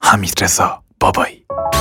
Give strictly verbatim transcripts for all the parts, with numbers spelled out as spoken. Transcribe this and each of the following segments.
حمیدرضا بابایی.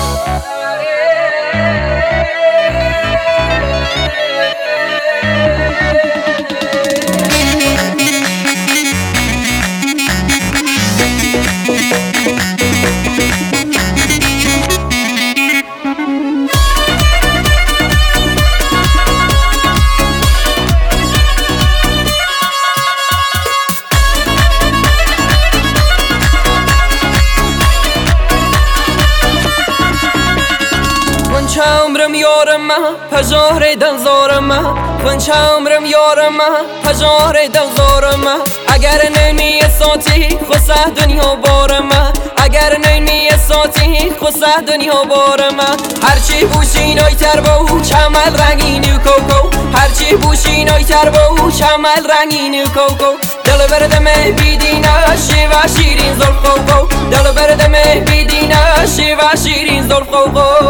عمرم یارم پژار دلزارم خونچ عمرم یارم پژار دلزارم اگر نمی ساتی خسه دنیا بارم اگر نمی ساتی خسه دنیا بارم هرچی بوشینای تر بو چمل رنگین کوکو هرچی بوشینای تر بو چمل رنگین کوکو دل بردم بیدینه شیوا شیرین زلفو دل بردم بیدینه شیوا شیرین زلفو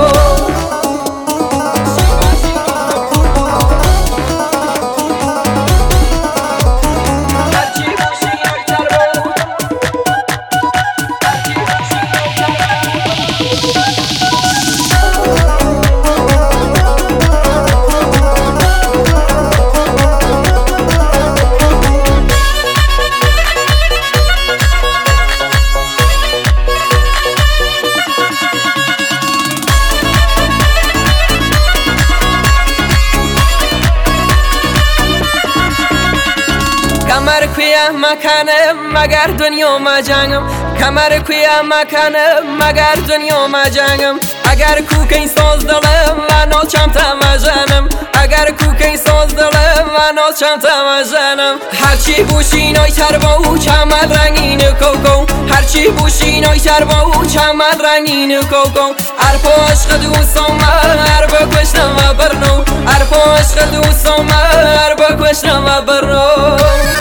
کمر کویا مکنم مگر دنیا ما جنگم کمر کویا مکنم مگر دنیا ما جنگم اگر کوکین ساز دلم و ناچم تمجنم اگر کوکین ساز دلم و ناچم تمجنم هرچی بوشینای تر با چمن رنگین کوکو هرچی بوشینای تر با چمن رنگین کوکو ارپا عشق دوستم هر بکشتم و برنو ارپا عشق دوستم هر بکشتم و برنو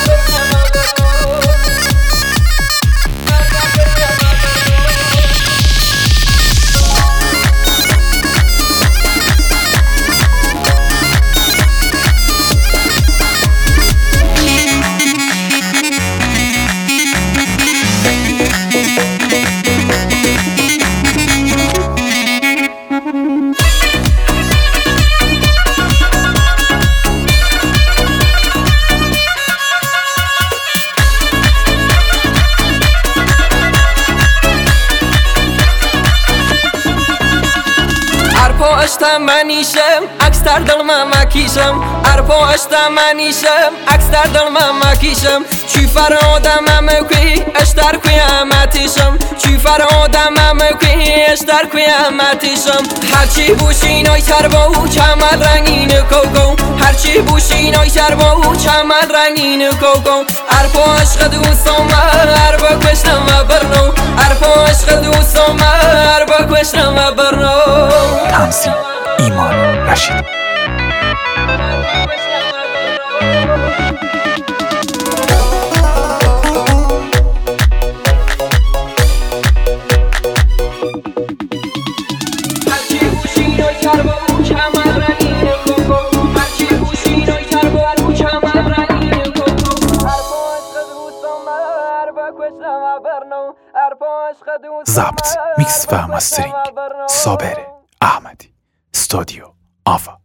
اشتا منیشم عکس در دل من مکیشم ارپا اشتا منیشم عکس در دل من مکیشم چی فرادم امکی اشتر قیامتیشم چی فرادم امکی اشتر قیامتیشم هرچی بوشینای تر با چمن رنگین کوکو هرچی بوشینای تر با چمن رنگین کوکو ارپا عشق دوستم هر بکشتم و برنو ارپا عشق دوستم هر بکشتم و برنو. تمثیل ایمان رشید. ضبط میکس و مسترینگ صابر احمدی استودیو آوا.